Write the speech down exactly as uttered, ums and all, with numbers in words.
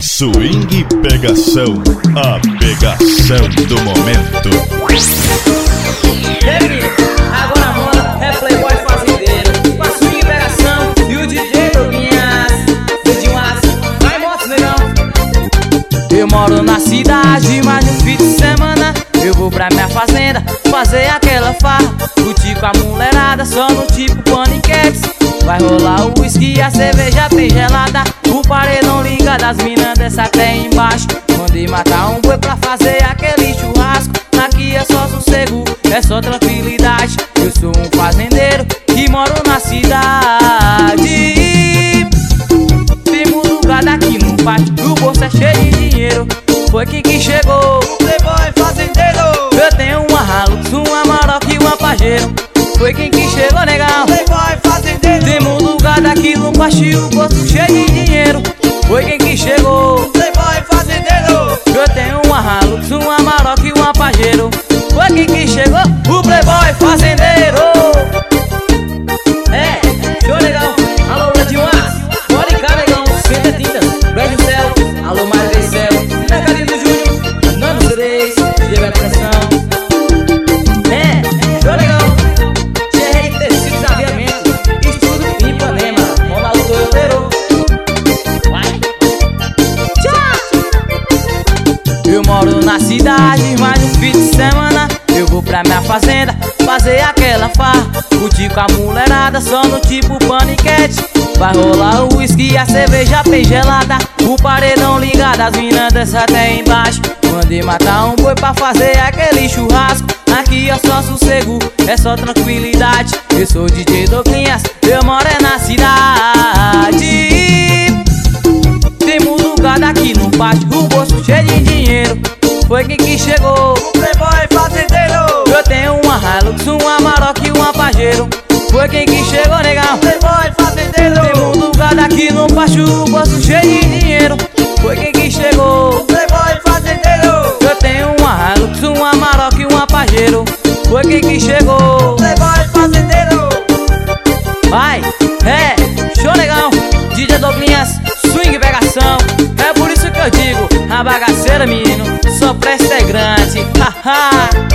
Swing pegação, a pegação do momento. É menino, agora a moda é playboy fazendeiro, com a swing pegação e o D J Doguinhas. Dedinho aço, vai moto negão. Eu moro na cidade, mas no fim de semana eu vou pra minha fazenda fazer aquela farra, curtir com a mulherada só no tipo paniquetes. Vai rolar o whisky e a cerveja bem gelada, o paredão liga das minas dessa até embaixo. Mandei matar um boi pra fazer aquele churrasco. Aqui é só sossego, é só tranquilidade. Eu sou um fazendeiro que moro na cidade. Tem um lugar daqui no pátio, o bolso é cheio de dinheiro. Foi quem que chegou, o playboy fazendeiro. Eu tenho uma Hilux, uma Maroc e uma Pajero. Foi quem que chegou, negão, playboy fazendeiro. Tem um lugar daqui no pátio, o bolso cheio de dinheiro. Foi quem que chegou, playboy fazendeiro. Eu tenho uma Hilux, uma Maroc e uma Pajero. Foi quem que chegou, o playboy fazendeiro. É, show legal. Alô, Ledinho Aço, pode cá, negão, senta tintas, beijo o céu. Alô, mais bem céu, Mercadinho do Júnior, Nando três, tiver pressão. É, show legal. Cheio de tecido de aviamento, estudo em Ipanema, Ronaldo Toyoteiro. Vai. Tchau. Eu moro na cidade, mas no fim de semana eu vou pra minha fazenda fazer aquela farra, curtir com a mulherada só no tipo paniquete. Vai rolar o whisky e a cerveja bem gelada, o paredão ligado, as minas dessa até embaixo. Mandei matar um boi pra fazer aquele churrasco. Aqui é só sossego, é só tranquilidade. Eu sou D J Doguinhas, eu moro é na cidade. Tem um lugar daqui no pátio, o bolso cheio de dinheiro. Foi quem que chegou, o playboy fazendeiro. Eu tenho uma Hilux, uma Maroc e uma Pajero. Foi quem que chegou, negão, playboy fazendeiro. Tem um lugar daqui no pátio, o bolso cheio de dinheiro. Foi quem que chegou, o playboy fazendeiro. Eu tenho uma Hilux, uma Maroc e uma Pajero. Foi quem que chegou, playboy fazendeiro. Vai, é, show legal. D J Doguinhas, swing pegação. É por isso que eu digo, a bagaceira, menino, só presta é grande. Haha.